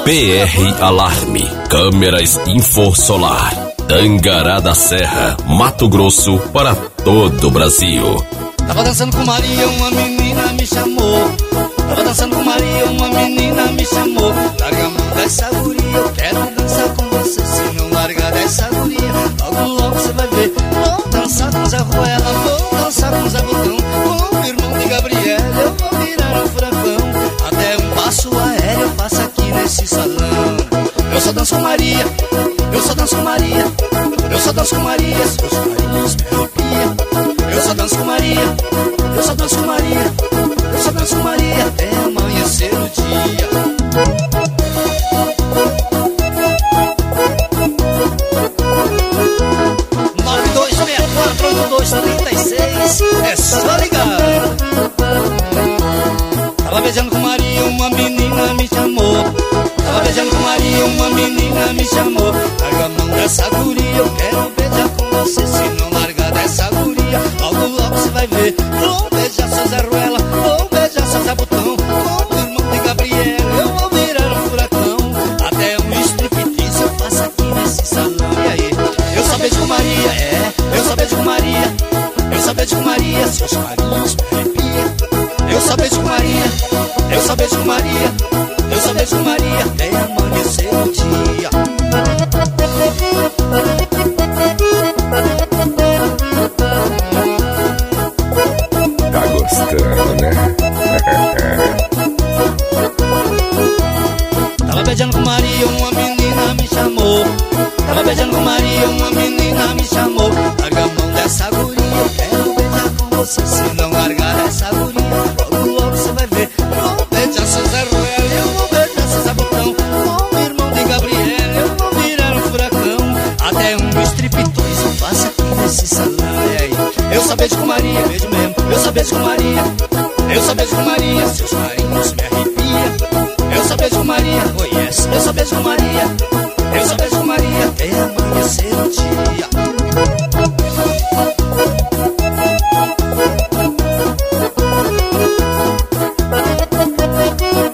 PR Alarme, câmeras Infosolar, Tangará da Serra, Mato Grosso, para todo o Brasil. Tava dançando com Maria, uma menina me chamou. Tava dançando com Maria, uma menina me chamou. Larga a mão dessa guria, eu quero dançar com você. Se não largar dessa guria, logo logo você vai ver. Vou dançar com Zé Ruela, vou dançar com Zé Botão, com o irmão de Gabriel, eu vou virar um furacão. Até um passo aéreo eu faço aqui nesse salão. Eu só danço com Maria, eu só danço com Maria, eu só danço com Maria, seus carinhos me arrepiam. Eu só danço com Maria, eu só danço com Maria, eu só danço com Maria até amanhecer o dia. 92648236, é só ligar. Tava beijando com Maria, uma menina me chamou. Tava beijando com Maria, uma menina me chamou. Larga a mão dessa guria, eu quero beijar com você. Se não largar dessa guria, logo logo você vai ver. Vou beijar seu Zé Ruela, vou beijar seu Zé Botão, com o irmão de Gabriel, eu vou virar um furacão. Até um striptease eu faço aqui nesse salão. E aí? Eu só beijo com Maria, eu só beijo com Maria, eu só beijo com Maria, seus carinhos me arrepiam. Eu só beijo com Maria, eu só beijo com Maria, eu só beijo com Maria até amanhecer o dia. Tá gostando, né? Tava beijando com Maria, uma menina me chamou. Tava beijando com Maria, uma menina me chamou. Larga a mão dessa guria, eu quero beijar com você. Se não largar essa guria, logo logo você vai ver. Vou beijar seu Zé Ruela, eu vou beijar seu Zé Botão, com o irmão de Gabriel, eu vou virar um furacão. Até um striptease eu faço aqui nesse salão. E aí? Eu só beijo com Maria, beijo mesmo. Eu só beijo com Maria, eu só beijo com Maria, seus carinhos me arrepiam. Eu só beijo com Maria, oh yes, eu só beijo com Maria.